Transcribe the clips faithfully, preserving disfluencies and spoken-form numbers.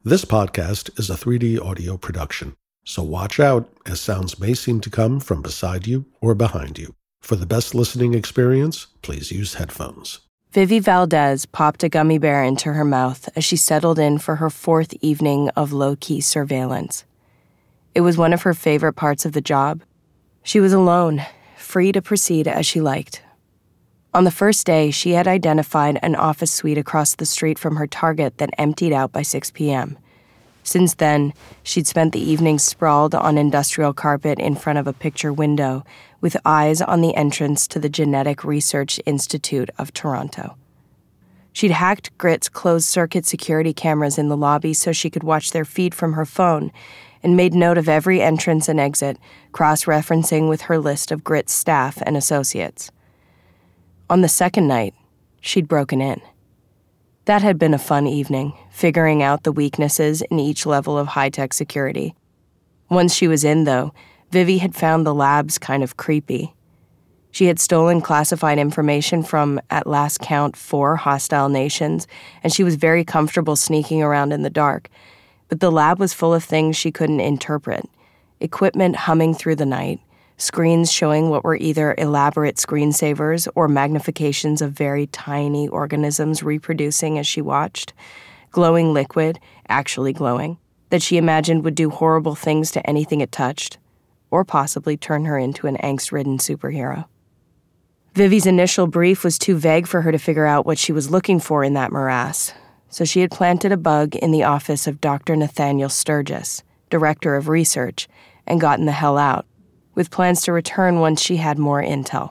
This podcast is a three D audio production, so watch out as sounds may seem to come from beside you or behind you. For the best listening experience, please use headphones. Vivi Valdez popped a gummy bear into her mouth as she settled in for her fourth evening of low-key surveillance. It was one of her favorite parts of the job. She was alone, free to proceed as she liked. On the first day, she had identified an office suite across the street from her target that emptied out by six p.m. Since then, she'd spent the evening sprawled on industrial carpet in front of a picture window with eyes on the entrance to the Genetic Research Institute of Toronto. She'd hacked Grit's closed-circuit security cameras in the lobby so she could watch their feed from her phone and made note of every entrance and exit, cross-referencing with her list of Grit's staff and associates. On the second night, she'd broken in. That had been a fun evening, figuring out the weaknesses in each level of high-tech security. Once she was in, though, Vivi had found the labs kind of creepy. She had stolen classified information from, at last count, four hostile nations, and she was very comfortable sneaking around in the dark. But the lab was full of things she couldn't interpret. Equipment humming through the night, screens showing what were either elaborate screensavers or magnifications of very tiny organisms reproducing as she watched, glowing liquid, actually glowing, that she imagined would do horrible things to anything it touched, or possibly turn her into an angst-ridden superhero. Vivi's initial brief was too vague for her to figure out what she was looking for in that morass, so she had planted a bug in the office of Doctor Nathaniel Sturgis, director of research, and gotten the hell out, with plans to return once she had more intel.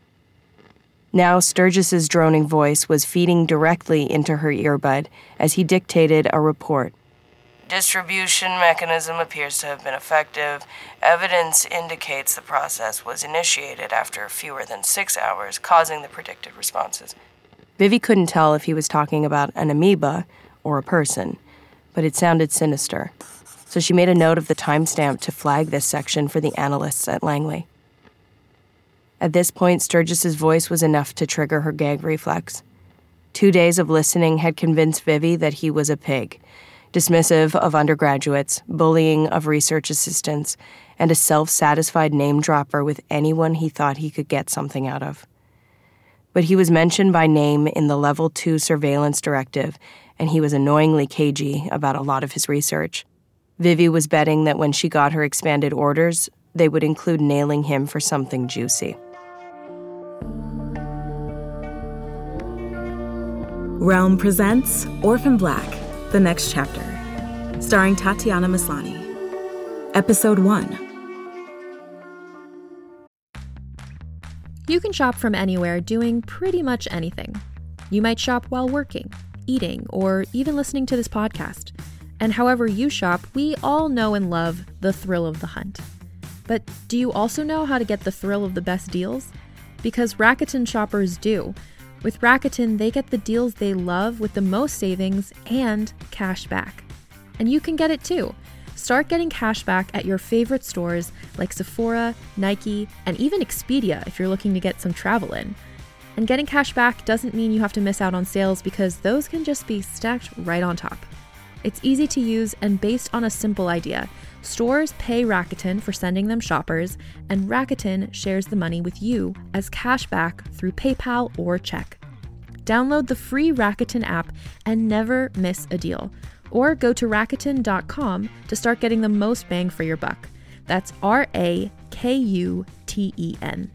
Now Sturgis's droning voice was feeding directly into her earbud as he dictated a report. Distribution mechanism appears to have been effective. Evidence indicates the process was initiated after fewer than six hours, causing the predicted responses. Vivi couldn't tell if he was talking about an amoeba or a person, but it sounded sinister, so she made a note of the timestamp to flag this section for the analysts at Langley. At this point, Sturgis's voice was enough to trigger her gag reflex. Two days of listening had convinced Vivi that he was a pig, dismissive of undergraduates, bullying of research assistants, and a self-satisfied name-dropper with anyone he thought he could get something out of. But he was mentioned by name in the Level two surveillance directive, and he was annoyingly cagey about a lot of his research. Vivi was betting that when she got her expanded orders, they would include nailing him for something juicy. Realm presents Orphan Black, The Next Chapter, starring Tatiana Maslany. Episode one. You can shop from anywhere doing pretty much anything. You might shop while working, eating, or even listening to this podcast. And however you shop, we all know and love the thrill of the hunt. But do you also know how to get the thrill of the best deals? Because Rakuten shoppers do. With Rakuten, they get the deals they love with the most savings and cash back. And you can get it too. Start getting cash back at your favorite stores like Sephora, Nike, and even Expedia if you're looking to get some travel in. And getting cash back doesn't mean you have to miss out on sales because those can just be stacked right on top. It's easy to use and based on a simple idea. Stores pay Rakuten for sending them shoppers, and Rakuten shares the money with you as cash back through PayPal or check. Download the free Rakuten app and never miss a deal. Or go to Rakuten dot com to start getting the most bang for your buck. That's R A K U T E N.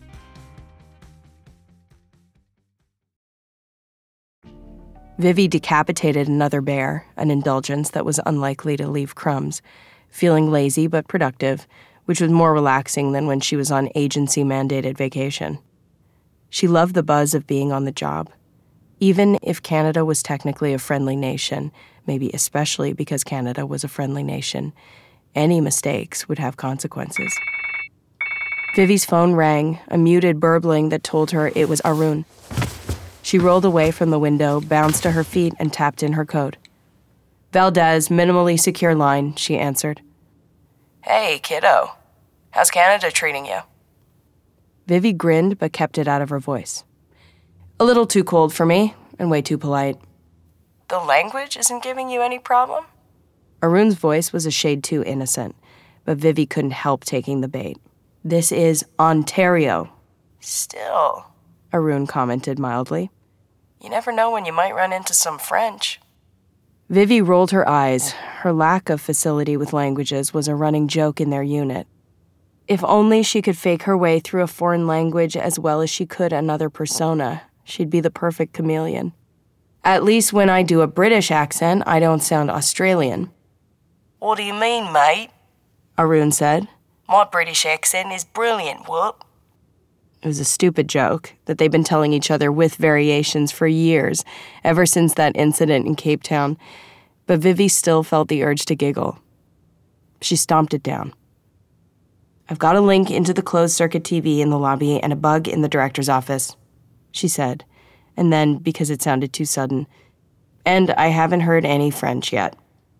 Vivi decapitated another bear, an indulgence that was unlikely to leave crumbs, feeling lazy but productive, which was more relaxing than when she was on agency-mandated vacation. She loved the buzz of being on the job. Even if Canada was technically a friendly nation, maybe especially because Canada was a friendly nation, any mistakes would have consequences. Vivi's phone rang, a muted burbling that told her it was Arun. She rolled away from the window, bounced to her feet, and tapped in her code. Valdez, minimally secure line, she answered. Hey, kiddo. How's Canada treating you? Vivi grinned but kept it out of her voice. A little too cold for me, and way too polite. The language isn't giving you any problem? Arun's voice was a shade too innocent, but Vivi couldn't help taking the bait. This is Ontario. Still, Arun commented mildly. You never know when you might run into some French. Vivi rolled her eyes. Her lack of facility with languages was a running joke in their unit. If only she could fake her way through a foreign language as well as she could another persona, she'd be the perfect chameleon. At least when I do a British accent, I don't sound Australian. What do you mean, mate? Arun said. My British accent is brilliant, what? It was a stupid joke that they'd been telling each other with variations for years, ever since that incident in Cape Town, but Vivi still felt the urge to giggle. She stomped it down. I've got a link into the closed-circuit T V in the lobby and a bug in the director's office, she said, and then, because it sounded too sudden, and I haven't heard any French yet.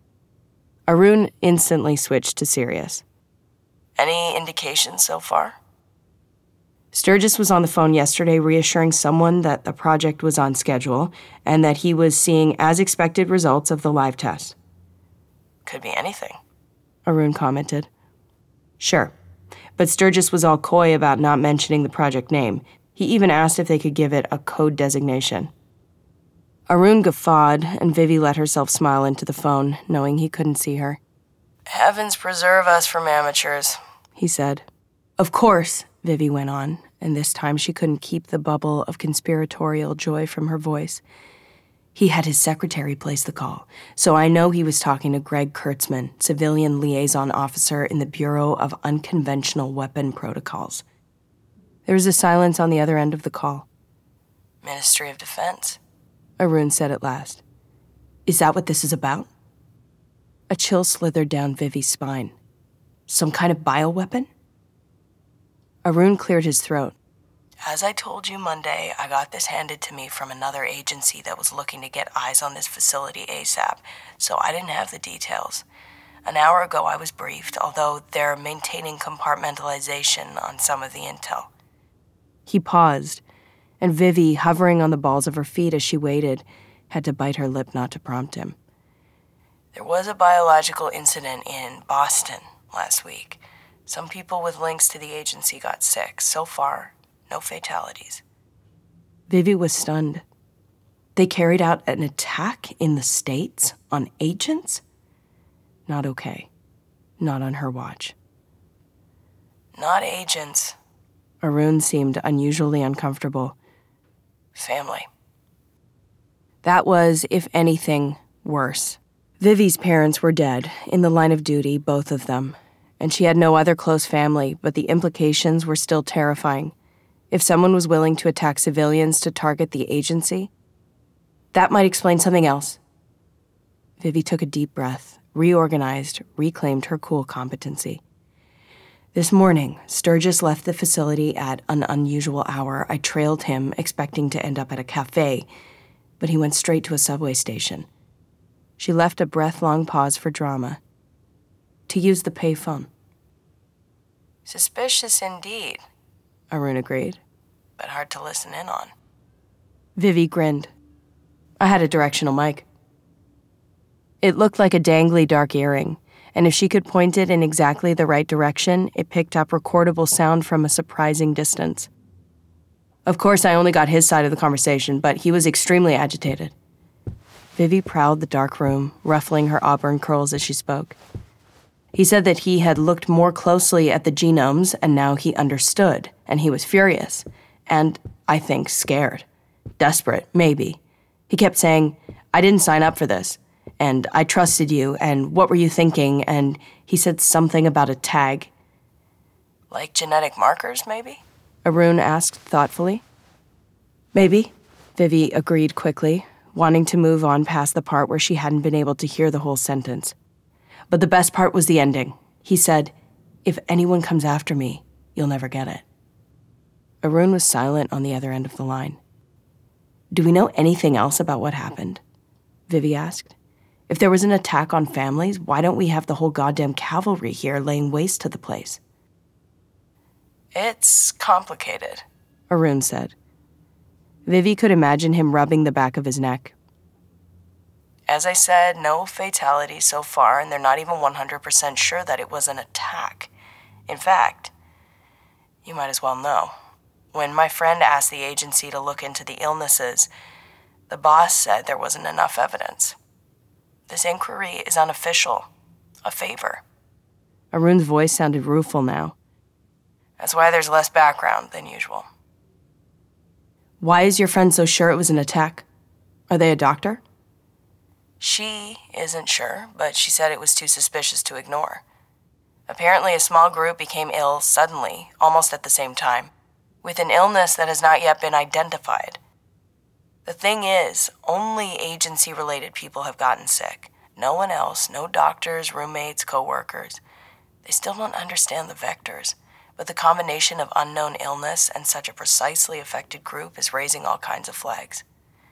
Arun instantly switched to serious. Any indications so far? Sturgis was on the phone yesterday reassuring someone that the project was on schedule and that he was seeing as expected results of the live test. Could be anything, Arun commented. Sure, but Sturgis was all coy about not mentioning the project name. He even asked if they could give it a code designation. Arun guffawed, and Vivi let herself smile into the phone, knowing he couldn't see her. Heavens preserve us from amateurs, he said. Of course, Vivi went on, and this time she couldn't keep the bubble of conspiratorial joy from her voice. He had his secretary place the call, so I know he was talking to Greg Kurtzman, civilian liaison officer in the Bureau of Unconventional Weapon Protocols. There was a silence on the other end of the call. Ministry of Defense, Arun said at last. Is that what this is about? A chill slithered down Vivi's spine. Some kind of bioweapon? Arun cleared his throat. As I told you Monday, I got this handed to me from another agency that was looking to get eyes on this facility ASAP, so I didn't have the details. An hour ago I was briefed, although they're maintaining compartmentalization on some of the intel. He paused, and Vivi, hovering on the balls of her feet as she waited, had to bite her lip not to prompt him. There was a biological incident in Boston last week. Some people with links to the agency got sick. So far, no fatalities. Vivi was stunned. They carried out an attack in the States on agents? Not okay. Not on her watch. Not agents. Arun seemed unusually uncomfortable. Family. That was, if anything, worse. Vivi's parents were dead, in the line of duty, both of them, and she had no other close family, but the implications were still terrifying. If someone was willing to attack civilians to target the agency, that might explain something else. Vivi took a deep breath, reorganized, reclaimed her cool competency. This morning, Sturgis left the facility at an unusual hour. I trailed him, expecting to end up at a cafe, but he went straight to a subway station. She left a breath-long pause for drama. To use the payphone. Suspicious indeed, Arun agreed, but hard to listen in on. Vivi grinned. I had a directional mic. It looked like a dangly dark earring, and if she could point it in exactly the right direction, it picked up recordable sound from a surprising distance. Of course, I only got his side of the conversation, but he was extremely agitated. Vivi prowled the dark room, ruffling her auburn curls as she spoke. He said that he had looked more closely at the genomes, and now he understood, and he was furious, and, I think, scared. Desperate, maybe. He kept saying, I didn't sign up for this, and I trusted you, and what were you thinking, and he said something about a tag. Like genetic markers, maybe? Arun asked thoughtfully. Maybe, Vivi agreed quickly, wanting to move on past the part where she hadn't been able to hear the whole sentence. But the best part was the ending. He said, if anyone comes after me, you'll never get it. Arun was silent on the other end of the line. Do we know anything else about what happened? Vivi asked. If there was an attack on families, why don't we have the whole goddamn cavalry here laying waste to the place? It's complicated, Arun said. Vivi could imagine him rubbing the back of his neck. As I said, no fatalities so far, and they're not even one hundred percent sure that it was an attack. In fact, you might as well know. When my friend asked the agency to look into the illnesses, the boss said there wasn't enough evidence. This inquiry is unofficial, a favor. Arun's voice sounded rueful now. That's why there's less background than usual. Why is your friend so sure it was an attack? Are they a doctor? She isn't sure, but she said it was too suspicious to ignore. Apparently, a small group became ill suddenly, almost at the same time, with an illness that has not yet been identified. The thing is, only agency-related people have gotten sick. No one else, no doctors, roommates, co-workers. They still don't understand the vectors, but the combination of unknown illness and such a precisely affected group is raising all kinds of flags.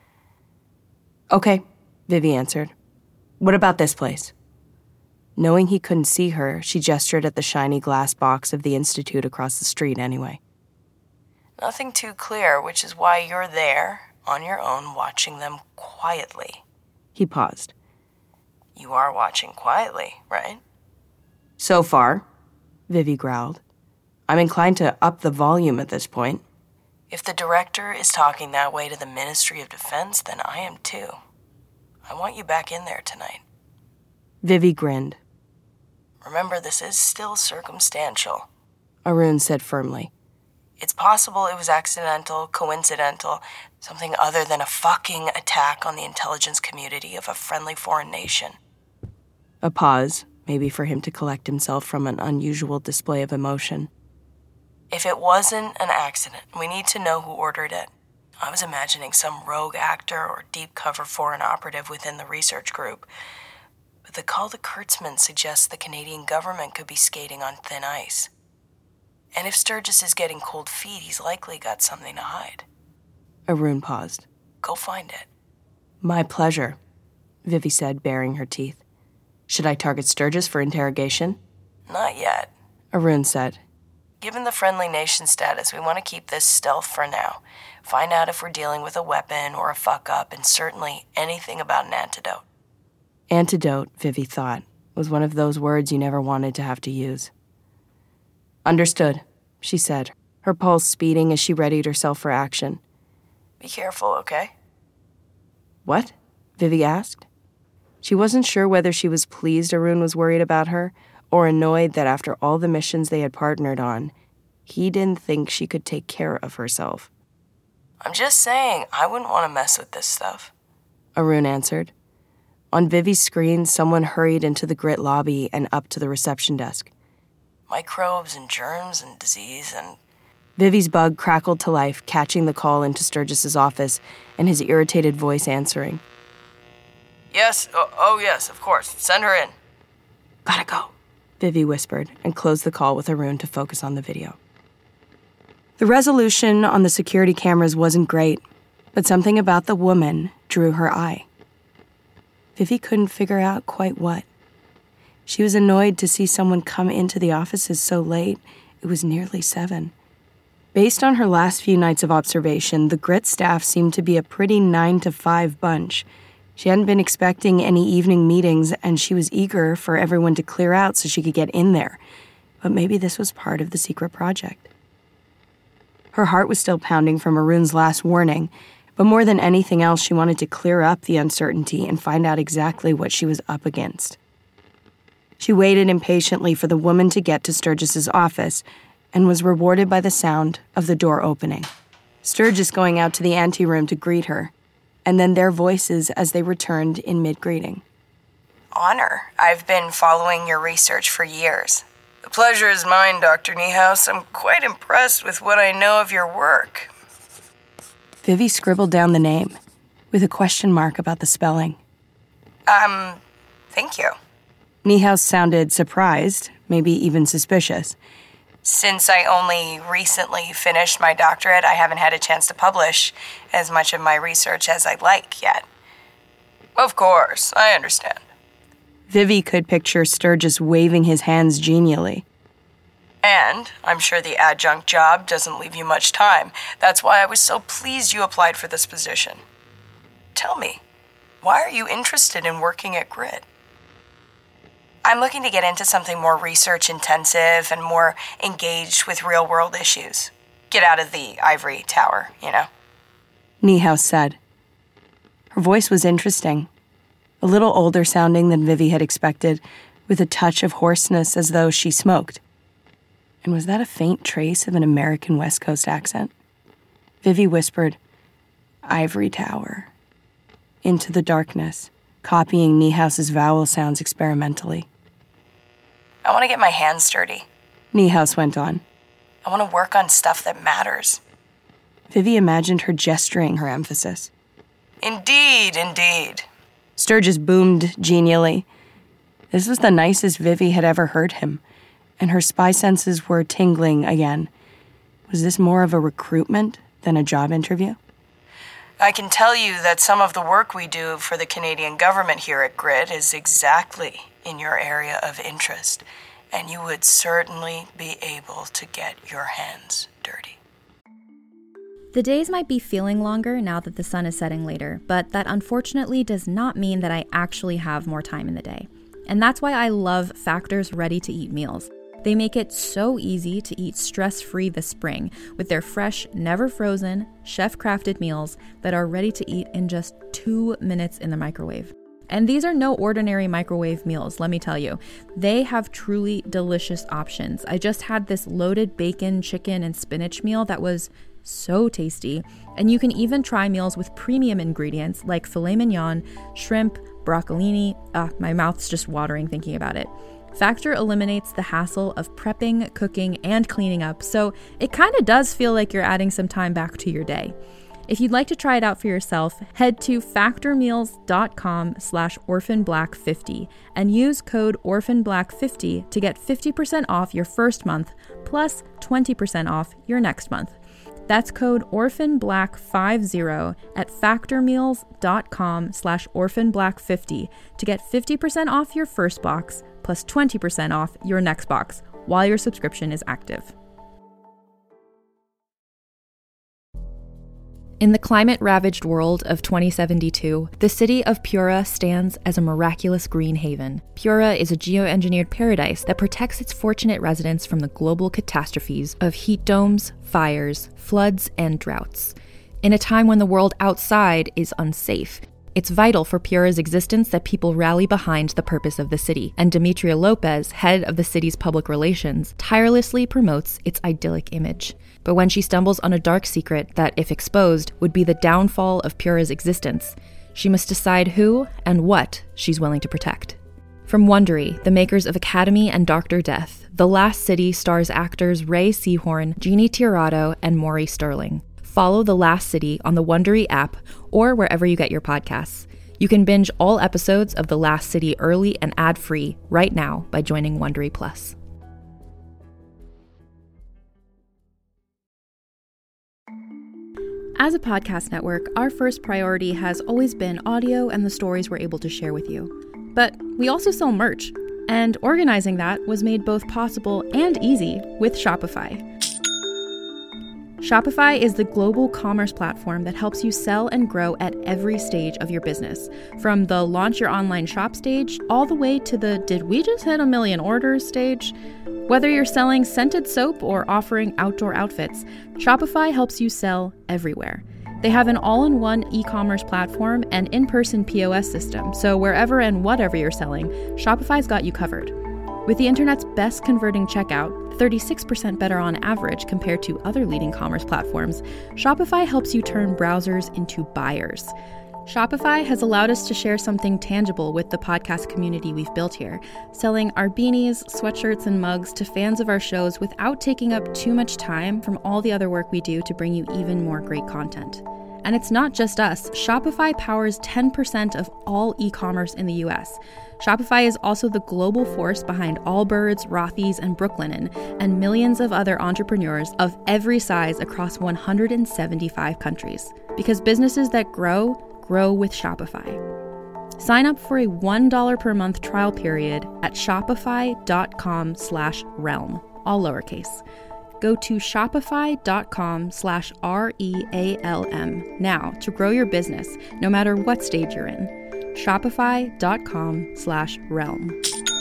Okay, Vivi answered. What about this place? Knowing he couldn't see her, she gestured at the shiny glass box of the Institute across the street anyway. Nothing too clear, which is why you're there, on your own, watching them quietly. He paused. You are watching quietly, right? So far, Vivi growled. I'm inclined to up the volume at this point. If the director is talking that way to the Ministry of Defense, then I am too. I want you back in there tonight. Vivi grinned. Remember, this is still circumstantial, Arun said firmly. It's possible it was accidental, coincidental, something other than a fucking attack on the intelligence community of a friendly foreign nation. A pause, maybe for him to collect himself from an unusual display of emotion. If it wasn't an accident, we need to know who ordered it. I was imagining some rogue actor or deep-cover foreign operative within the research group. But the call to Kurtzman suggests the Canadian government could be skating on thin ice. And if Sturgis is getting cold feet, he's likely got something to hide. Arun paused. Go find it. My pleasure, Vivi said, baring her teeth. Should I target Sturgis for interrogation? Not yet, Arun said. Given the friendly nation status, we want to keep this stealth for now. Find out if we're dealing with a weapon or a fuck-up, and certainly anything about an antidote. Antidote, Vivi thought, was one of those words you never wanted to have to use. Understood, she said, her pulse speeding as she readied herself for action. Be careful, okay? What? Vivi asked. She wasn't sure whether she was pleased Arun was worried about her, or annoyed that after all the missions they had partnered on, he didn't think she could take care of herself. I'm just saying, I wouldn't want to mess with this stuff, Arun answered. On Vivi's screen, someone hurried into the Grit lobby and up to the reception desk. Microbes and germs and disease and... Vivi's bug crackled to life, catching the call into Sturgis's office and his irritated voice answering. Yes, oh, oh yes, of course. Send her in. Gotta go, Vivi whispered and closed the call with Arun to focus on the video. The resolution on the security cameras wasn't great, but something about the woman drew her eye. Vivi couldn't figure out quite what. She was annoyed to see someone come into the offices so late. It was nearly seven. Based on her last few nights of observation, the Grit staff seemed to be a pretty nine to five bunch. She hadn't been expecting any evening meetings, and she was eager for everyone to clear out so she could get in there. But maybe this was part of the secret project. Her heart was still pounding from Arun's last warning, but more than anything else, she wanted to clear up the uncertainty and find out exactly what she was up against. She waited impatiently for the woman to get to Sturgis's office and was rewarded by the sound of the door opening. Sturgis going out to the anteroom to greet her, and then their voices as they returned in mid-greeting. Honor. I've been following your research for years. The pleasure is mine, Doctor Niehaus. I'm quite impressed with what I know of your work. Vivi scribbled down the name, with a question mark about the spelling. Um, thank you. Niehaus sounded surprised, maybe even suspicious. Since I only recently finished my doctorate, I haven't had a chance to publish as much of my research as I'd like yet. Of course, I understand. Vivi could picture Sturgis waving his hands genially. And I'm sure the adjunct job doesn't leave you much time. That's why I was so pleased you applied for this position. Tell me, Why are you interested in working at Grit? I'm looking to get into something more research-intensive and more engaged with real-world issues. Get out of the ivory tower, you know? Niehaus said. Her voice was interesting, a little older sounding than Vivi had expected, with a touch of hoarseness as though she smoked. And was that a faint trace of an American West Coast accent? Vivi whispered, "Ivory tower," into the darkness, copying Niehaus's vowel sounds experimentally. I want to get my hands dirty. Niehaus went on. I want to work on stuff that matters. Vivi imagined her gesturing her emphasis. Indeed, indeed. Sturgis boomed genially. This was the nicest Vivi had ever heard him, and her spy senses were tingling again. Was this more of a recruitment than a job interview? I can tell you that some of the work we do for the Canadian government here at Grit is exactly in your area of interest, and you would certainly be able to get your hands dirty. The days might be feeling longer now that the sun is setting later, but that unfortunately does not mean that I actually have more time in the day. And that's why I love Factor's ready-to-eat meals. They make it so easy to eat stress-free this spring with their fresh, never-frozen, chef-crafted meals that are ready to eat in just two minutes in the microwave. And these are no ordinary microwave meals, let me tell you. They have truly delicious options. I just had this loaded bacon, chicken, and spinach meal that was so tasty. And you can even try meals with premium ingredients like filet mignon, shrimp, broccolini. Ah, my mouth's just watering thinking about it. Factor eliminates the hassle of prepping, cooking, and cleaning up, so it kind of does feel like you're adding some time back to your day. If you'd like to try it out for yourself, head to factormeals.com slash orphanblack50 and use code orphanblack fifty to get fifty percent off your first month plus twenty percent off your next month. That's code orphanblack50 at factormeals.com slash orphanblack50 to get fifty percent off your first box plus twenty percent off your next box while your subscription is active. In the climate-ravaged world of twenty seventy-two, the city of Piura stands as a miraculous green haven. Piura is a geoengineered paradise that protects its fortunate residents from the global catastrophes of heat domes, fires, floods, and droughts. In a time when the world outside is unsafe, it's vital for Piura's existence that people rally behind the purpose of the city, and Demetria Lopez, head of the city's public relations, tirelessly promotes its idyllic image. But when she stumbles on a dark secret that, if exposed, would be the downfall of Piura's existence, she must decide who and what she's willing to protect. From Wondery, the makers of Academy and Doctor Death, The Last City stars actors Ray Seahorn, Jeannie Tirado, and Maury Sterling. Follow The Last City on the Wondery app or wherever you get your podcasts. You can binge all episodes of The Last City early and ad-free right now by joining Wondery Plus. As a podcast network, our first priority has always been audio and the stories we're able to share with you. But we also sell merch, and organizing that was made both possible and easy with Shopify. Shopify is the global commerce platform that helps you sell and grow at every stage of your business, from the launch your online shop stage all the way to the did we just hit a million orders stage. Whether you're selling scented soap or offering outdoor outfits, Shopify helps you sell everywhere. They have an all-in-one e-commerce platform and in-person P O S system, so wherever and whatever you're selling, Shopify's got you covered. With the internet's best converting checkout, thirty-six percent better on average compared to other leading commerce platforms, Shopify helps you turn browsers into buyers. Shopify has allowed us to share something tangible with the podcast community we've built here, selling our beanies, sweatshirts, and mugs to fans of our shows without taking up too much time from all the other work we do to bring you even more great content. And it's not just us. Shopify powers ten percent of all e-commerce in the U S. Shopify is also the global force behind Allbirds, Rothy's, and Brooklinen, and millions of other entrepreneurs of every size across one hundred seventy-five countries. Because businesses that grow, grow with Shopify. Sign up for a one dollar per month trial period at shopify.com slash realm, all lowercase. Go to shopify.com slash R E A L M now to grow your business, no matter what stage you're in. Shopify.com slash realm.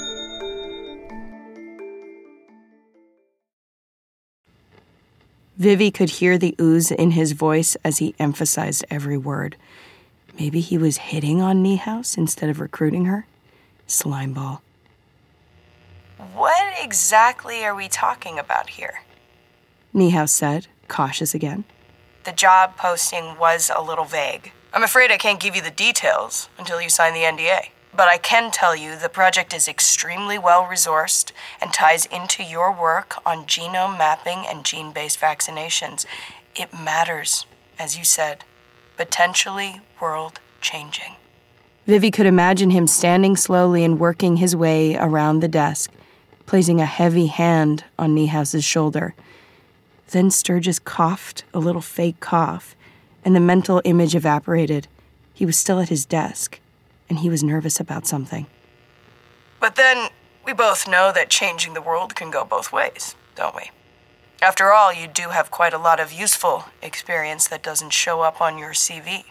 Vivi could hear the ooze in his voice as he emphasized every word. Maybe he was hitting on Niehaus instead of recruiting her? Slimeball. What exactly are we talking about here? Niehaus said, cautious again. The job posting was a little vague. I'm afraid I can't give you the details until you sign the N D A. But I can tell you the project is extremely well-resourced and ties into your work on genome mapping and gene-based vaccinations. It matters, as you said, potentially world-changing. Vivi could imagine him standing slowly and working his way around the desk, placing a heavy hand on Niehaus's shoulder. Then Sturgis coughed a little fake cough, and the mental image evaporated. He was still at his desk, and he was nervous about something. But then, we both know that changing the world can go both ways, don't we? After all, you do have quite a lot of useful experience that doesn't show up on your C V.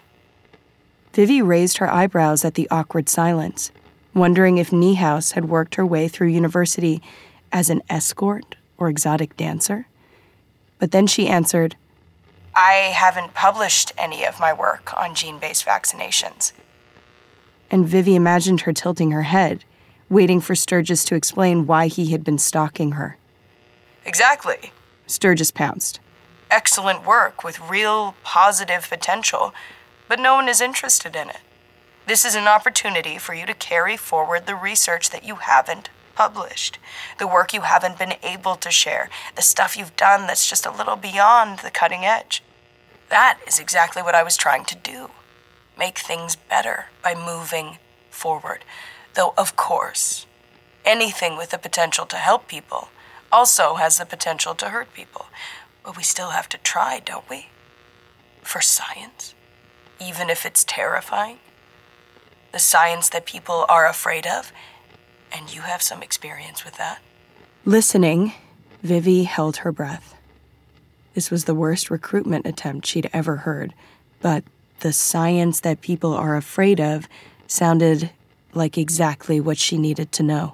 Vivi raised her eyebrows at the awkward silence, wondering if Niehaus had worked her way through university as an escort or exotic dancer. But then she answered, I haven't published any of my work on gene-based vaccinations. And Vivi imagined her tilting her head, waiting for Sturgis to explain why he had been stalking her. Exactly, Sturgis pounced. Excellent work with real positive potential, but no one is interested in it. This is an opportunity for you to carry forward the research that you haven't published, the work you haven't been able to share, the stuff you've done that's just a little beyond the cutting edge. That is exactly what I was trying to do. Make things better by moving forward. Though, of course, anything with the potential to help people also has the potential to hurt people. But we still have to try, don't we? For science, even if it's terrifying. The science that people are afraid of, and you have some experience with that. Listening, Vivi held her breath. This was the worst recruitment attempt she'd ever heard, but the science that people are afraid of sounded like exactly what she needed to know.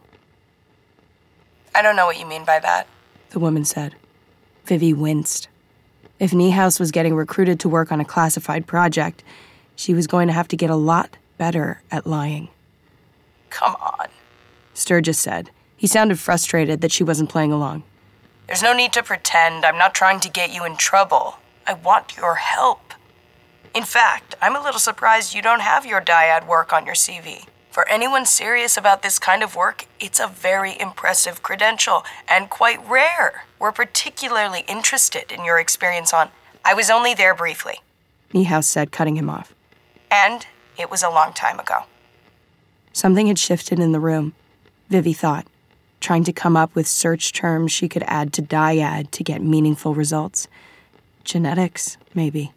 I don't know what you mean by that, the woman said. Vivi winced. If Niehaus was getting recruited to work on a classified project, she was going to have to get a lot better at lying. Come on, Sturgis said. He sounded frustrated that she wasn't playing along. There's no need to pretend. I'm not trying to get you in trouble. I want your help. In fact, I'm a little surprised you don't have your dyad work on your C V. For anyone serious about this kind of work, it's a very impressive credential and quite rare. We're particularly interested in your experience on... I was only there briefly, Niehaus said, cutting him off. And it was a long time ago. Something had shifted in the room, Vivi thought, trying to come up with search terms she could add to dyad to get meaningful results. Genetics, maybe.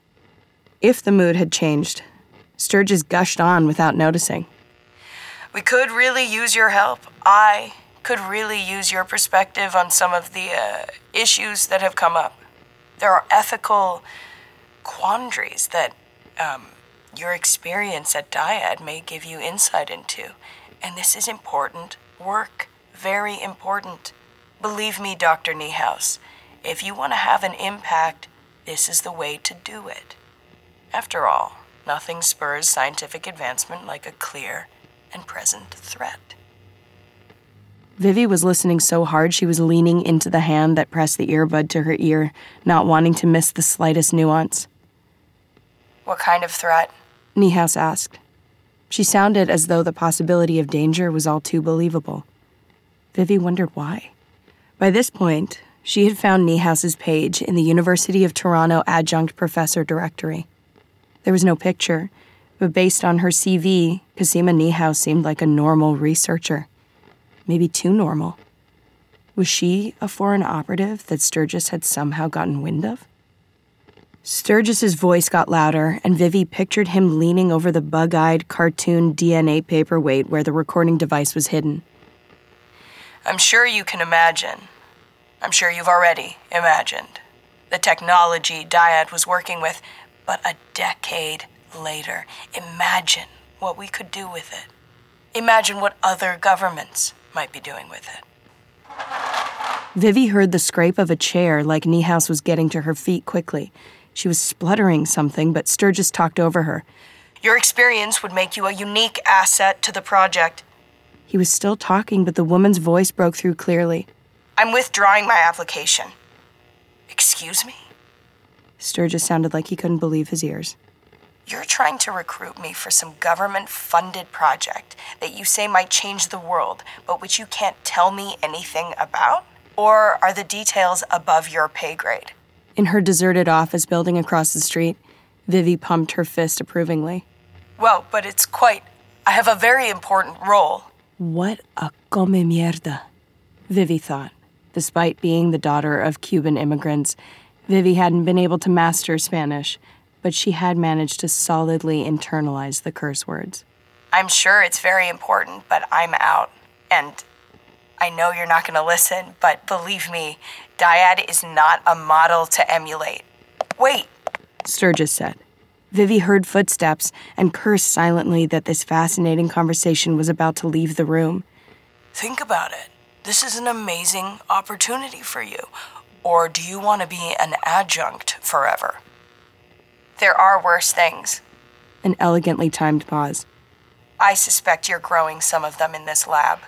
If the mood had changed, Sturgis gushed on without noticing. We could really use your help. I could really use your perspective on some of the uh, issues that have come up. There are ethical quandaries that um, your experience at dyad may give you insight into. And this is important work, very important. Believe me, Doctor Niehaus, if you want to have an impact, this is the way to do it. After all, nothing spurs scientific advancement like a clear and present threat. Vivi was listening so hard she was leaning into the hand that pressed the earbud to her ear, not wanting to miss the slightest nuance. What kind of threat? Niehaus asked. She sounded as though the possibility of danger was all too believable. Vivi wondered why. By this point, she had found Niehaus's page in the University of Toronto Adjunct Professor Directory. There was no picture, but based on her C V, Cosima Niehaus seemed like a normal researcher. Maybe too normal. Was she a foreign operative that Sturgis had somehow gotten wind of? Sturgis's voice got louder, and Vivi pictured him leaning over the bug-eyed cartoon D N A paperweight where the recording device was hidden. I'm sure you can imagine. I'm sure you've already imagined the technology dyad was working with. But a decade later, imagine what we could do with it. Imagine what other governments might be doing with it. Vivi heard the scrape of a chair like Niehaus was getting to her feet quickly. She was spluttering something, but Sturgis talked over her. Your experience would make you a unique asset to the project. He was still talking, but the woman's voice broke through clearly. I'm withdrawing my application. Excuse me? Sturgis sounded like he couldn't believe his ears. You're trying to recruit me for some government-funded project that you say might change the world, but which you can't tell me anything about? Or are the details above your pay grade? In her deserted office building across the street, Vivi pumped her fist approvingly. Well, but it's quite... I have a very important role. What a come mierda, Vivi thought. Despite being the daughter of Cuban immigrants, Vivi hadn't been able to master Spanish, but she had managed to solidly internalize the curse words. I'm sure it's very important, but I'm out. And I know you're not going to listen, but believe me, Dyad is not a model to emulate. Wait, Sturgis said. Vivi heard footsteps and cursed silently that this fascinating conversation was about to leave the room. Think about it. This is an amazing opportunity for you. Or do you want to be an adjunct forever? There are worse things. An elegantly timed pause. I suspect you're growing some of them in this lab.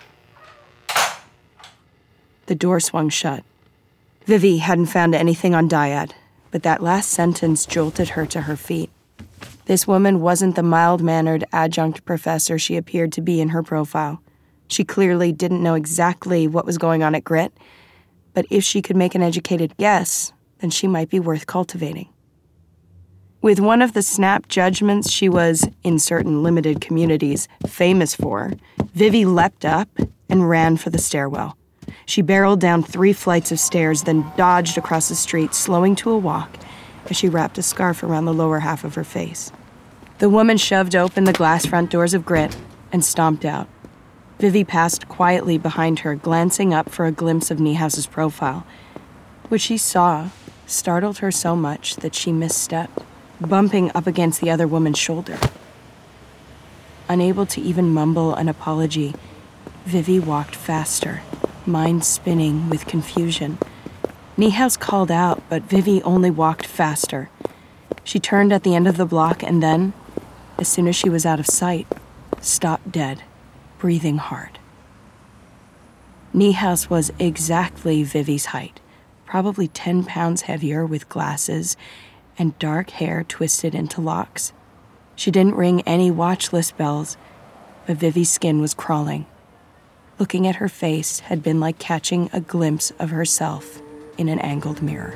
The door swung shut. Vivi hadn't found anything on Dyad, but that last sentence jolted her to her feet. This woman wasn't the mild-mannered adjunct professor she appeared to be in her profile. She clearly didn't know exactly what was going on at Grit, but if she could make an educated guess, then she might be worth cultivating. With one of the snap judgments she was, in certain limited communities, famous for, Vivi leapt up and ran for the stairwell. She barreled down three flights of stairs, then dodged across the street, slowing to a walk as she wrapped a scarf around the lower half of her face. The woman shoved open the glass front doors of Grit and stomped out. Vivi passed quietly behind her, glancing up for a glimpse of Niehaus's profile. What she saw startled her so much that she misstepped, bumping up against the other woman's shoulder. Unable to even mumble an apology, Vivi walked faster, mind spinning with confusion. Niehaus called out, but Vivi only walked faster. She turned at the end of the block and then, as soon as she was out of sight, stopped dead, breathing hard. Niehaus was exactly Vivi's height, probably ten pounds heavier with glasses and dark hair twisted into locks. She didn't ring any watch list bells, but Vivi's skin was crawling. Looking at her face had been like catching a glimpse of herself in an angled mirror.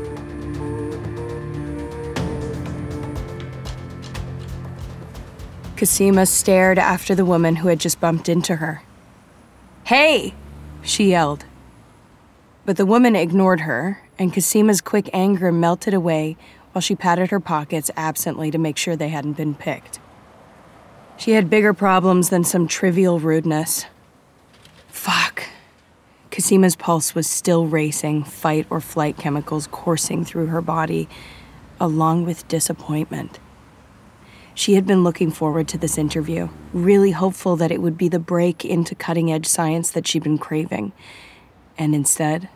Cosima stared after the woman who had just bumped into her. "Hey!" she yelled. But the woman ignored her, and Cosima's quick anger melted away while she patted her pockets absently to make sure they hadn't been picked. She had bigger problems than some trivial rudeness. Fuck. Cosima's pulse was still racing, fight or flight chemicals coursing through her body, along with disappointment. She had been looking forward to this interview, really hopeful that it would be the break into cutting-edge science that she'd been craving. And instead...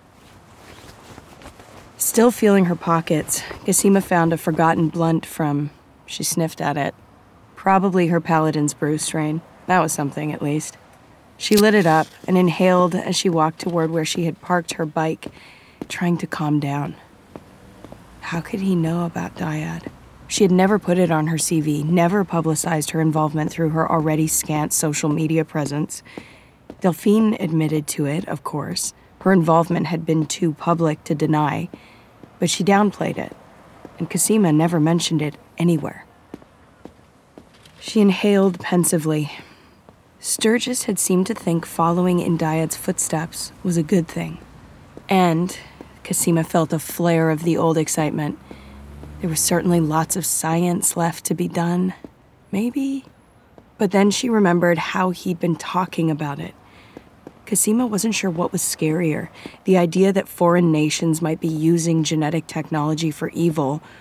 Still feeling her pockets, Cosima found a forgotten blunt from... She sniffed at it. Probably her Paladin's brew strain. That was something, at least. She lit it up and inhaled as she walked toward where she had parked her bike, trying to calm down. How could he know about Dyad? She had never put it on her C V, never publicized her involvement through her already scant social media presence. Delphine admitted to it, of course. Her involvement had been too public to deny, but she downplayed it, and Cosima never mentioned it anywhere. She inhaled pensively. Sturgis had seemed to think following in Dyad's footsteps was a good thing. And Cosima felt a flare of the old excitement. There was certainly lots of science left to be done. Maybe? But then she remembered how he'd been talking about it. Cosima wasn't sure what was scarier, the idea that foreign nations might be using genetic technology for evil,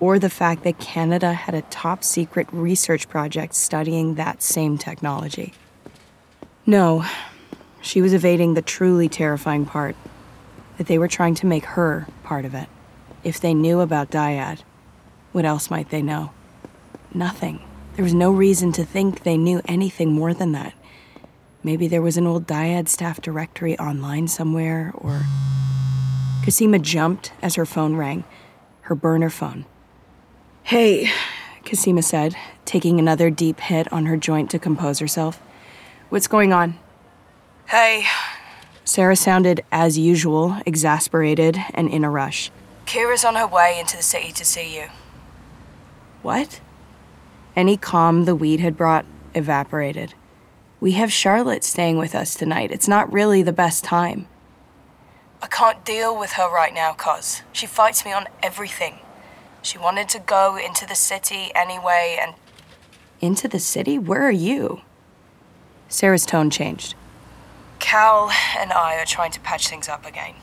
or the fact that Canada had a top-secret research project studying that same technology. No, she was evading the truly terrifying part, that they were trying to make her part of it. If they knew about Dyad, what else might they know? Nothing. There was no reason to think they knew anything more than that. Maybe there was an old Dyad staff directory online somewhere, or... Cosima jumped as her phone rang, her burner phone. "Hey," Cosima said, taking another deep hit on her joint to compose herself. "What's going on?" "Hey." Sarah sounded, as usual, exasperated and in a rush. "Kira's on her way into the city to see you." "What?" Any calm the weed had brought evaporated. "We have Charlotte staying with us tonight. It's not really the best time." "I can't deal with her right now, cuz. She fights me on everything. She wanted to go into the city anyway, and..." "Into the city? Where are you?" Sarah's tone changed. "Cal and I are trying to patch things up again."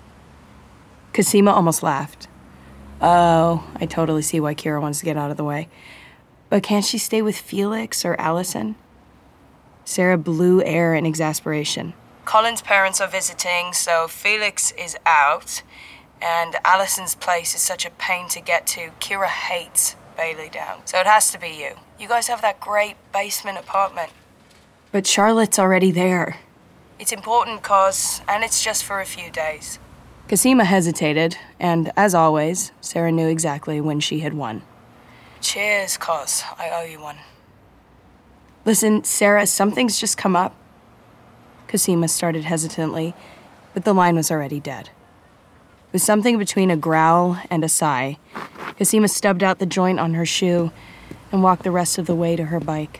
Cosima almost laughed. "Oh, I totally see why Kira wants to get out of the way. But can't she stay with Felix or Allison?" Sarah blew air in exasperation. "Colin's parents are visiting, so Felix is out, and Allison's place is such a pain to get to. Kira hates Bailey Down, so it has to be you. You guys have that great basement apartment." "But Charlotte's already there." "It's important, cause, and it's just for a few days." Cosima hesitated, and as always, Sarah knew exactly when she had won. "Cheers, cause I owe you one." "Listen, Sarah, something's just come up." Cosima started hesitantly, but the line was already dead. With something between a growl and a sigh, Cosima stubbed out the joint on her shoe and walked the rest of the way to her bike.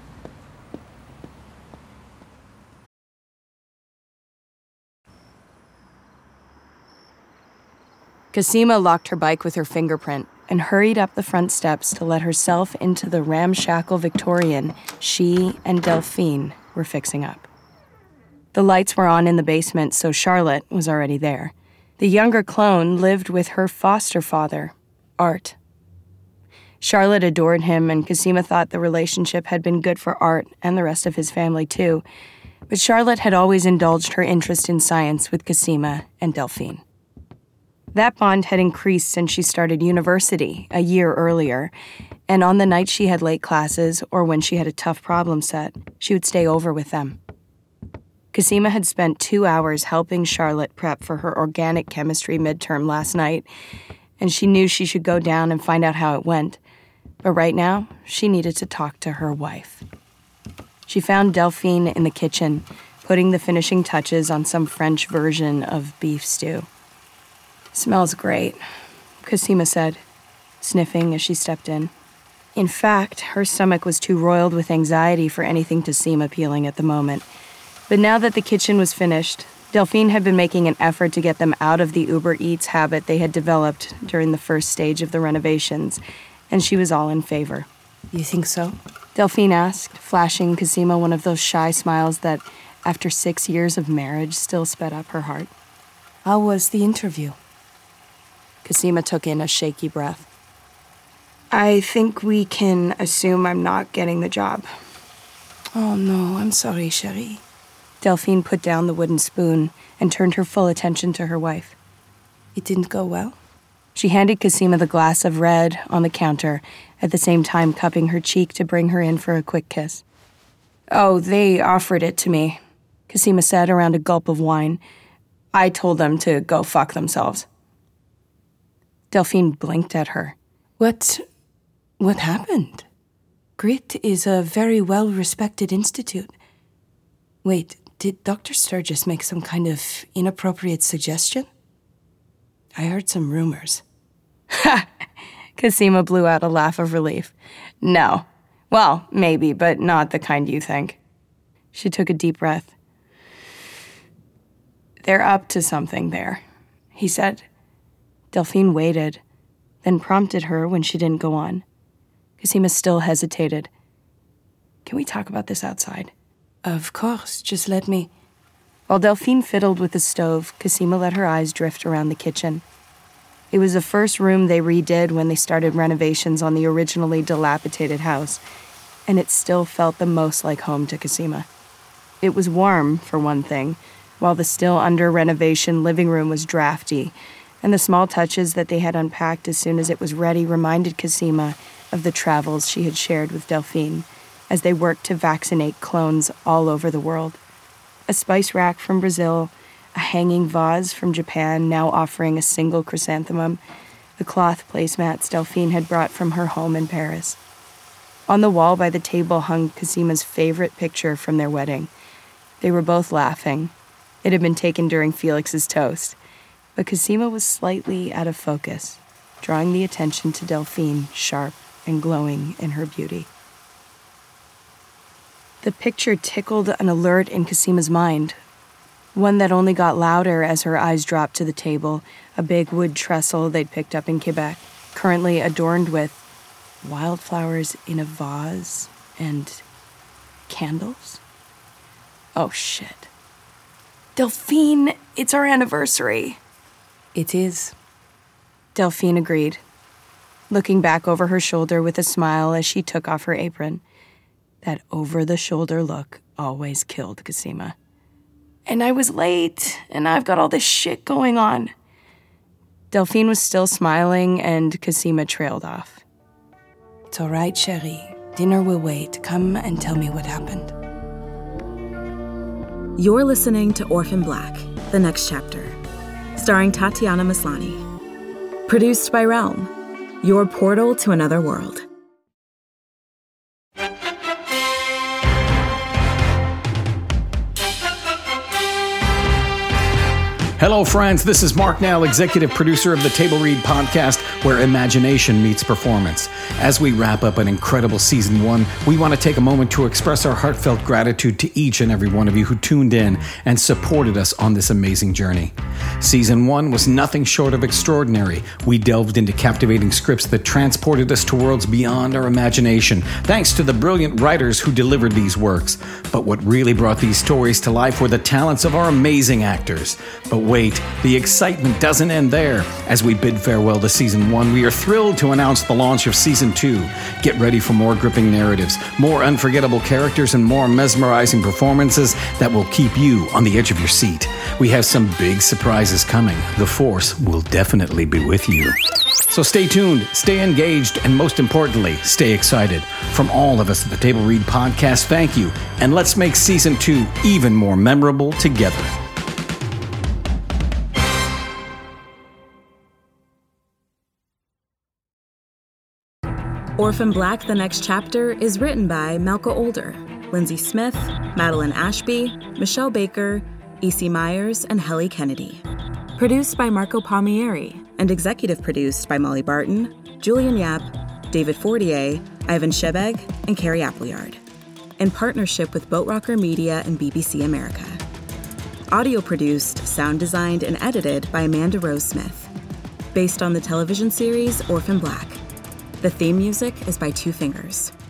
Cosima locked her bike with her fingerprint and hurried up the front steps to let herself into the ramshackle Victorian she and Delphine were fixing up. The lights were on in the basement, so Charlotte was already there. The younger clone lived with her foster father, Art. Charlotte adored him, and Cosima thought the relationship had been good for Art and the rest of his family, too. But Charlotte had always indulged her interest in science with Cosima and Delphine. That bond had increased since she started university a year earlier, and on the nights she had late classes or when she had a tough problem set, she would stay over with them. Cosima had spent two hours helping Charlotte prep for her organic chemistry midterm last night, and she knew she should go down and find out how it went. But right now, she needed to talk to her wife. She found Delphine in the kitchen, putting the finishing touches on some French version of beef stew. "Smells great," Cosima said, sniffing as she stepped in. In fact, her stomach was too roiled with anxiety for anything to seem appealing at the moment. But now that the kitchen was finished, Delphine had been making an effort to get them out of the Uber Eats habit they had developed during the first stage of the renovations, and she was all in favor. "You think so?" Delphine asked, flashing Cosima one of those shy smiles that, after six years of marriage, still sped up her heart. "How was the interview?" Cosima took in a shaky breath. "I think we can assume I'm not getting the job." "Oh no, I'm sorry, chérie." Delphine put down the wooden spoon and turned her full attention to her wife. "It didn't go well?" She handed Cosima the glass of red on the counter, at the same time cupping her cheek to bring her in for a quick kiss. "Oh, they offered it to me," Cosima said around a gulp of wine. "I told them to go fuck themselves." Delphine blinked at her. What... what happened? Grit is a very well-respected institute. Wait, did Doctor Sturgis make some kind of inappropriate suggestion? I heard some rumors. Ha! Cosima blew out a laugh of relief. No. Well, maybe, but not the kind you think. She took a deep breath. They're up to something there, he said. Delphine waited, then prompted her when she didn't go on. Cosima still hesitated. Can we talk about this outside? Of course, just let me... While Delphine fiddled with the stove, Cosima let her eyes drift around the kitchen. It was the first room they redid when they started renovations on the originally dilapidated house, and it still felt the most like home to Cosima. It was warm, for one thing, while the still under-renovation living room was drafty, and the small touches that they had unpacked as soon as it was ready reminded Cosima of the travels she had shared with Delphine as they worked to vaccinate clones all over the world. A spice rack from Brazil, a hanging vase from Japan now offering a single chrysanthemum, the cloth placemats Delphine had brought from her home in Paris. On the wall by the table hung Cosima's favorite picture from their wedding. They were both laughing. It had been taken during Felix's toast, but Cosima was slightly out of focus, drawing the attention to Delphine, sharp and glowing in her beauty. The picture tickled an alert in Cosima's mind, one that only got louder as her eyes dropped to the table, a big wood trestle they'd picked up in Quebec, currently adorned with wildflowers in a vase and candles. Oh, shit. Delphine, it's our anniversary. It is. Delphine agreed, looking back over her shoulder with a smile as she took off her apron. That over-the-shoulder look always killed Cosima. And I was late, and I've got all this shit going on. Delphine was still smiling, and Cosima trailed off. It's all right, chérie. Dinner will wait. Come and tell me what happened. You're listening to Orphan Black, The Next Chapter, starring Tatiana Maslany. Produced by Realm, your portal to another world. Hello, friends. This is Mark Nell, executive producer of the Table Read podcast, where imagination meets performance. As we wrap up an incredible season one, we want to take a moment to express our heartfelt gratitude to each and every one of you who tuned in and supported us on this amazing journey. Season one was nothing short of extraordinary. We delved into captivating scripts that transported us to worlds beyond our imagination, thanks to the brilliant writers who delivered these works. But what really brought these stories to life were the talents of our amazing actors. But wait, the excitement doesn't end there. As we bid farewell to Season one, we are thrilled to announce the launch of Season two. Get ready for more gripping narratives, more unforgettable characters, and more mesmerizing performances that will keep you on the edge of your seat. We have some big surprises coming. The Force will definitely be with you. So stay tuned, stay engaged, and most importantly, stay excited. From all of us at the Table Read podcast, thank you, and let's make Season two even more memorable together. Orphan Black, The Next Chapter is written by Malka Older, Lindsay Smith, Madeline Ashby, Michelle Baker, E C Myers, and Helly Kennedy. Produced by Marco Palmieri and executive produced by Molly Barton, Julian Yap, David Fortier, Ivan Shebeg, and Carrie Appleyard. In partnership with Boat Rocker Media and B B C America. Audio produced, sound designed, and edited by Amanda Rose Smith. Based on the television series Orphan Black. The theme music is by Two Fingers.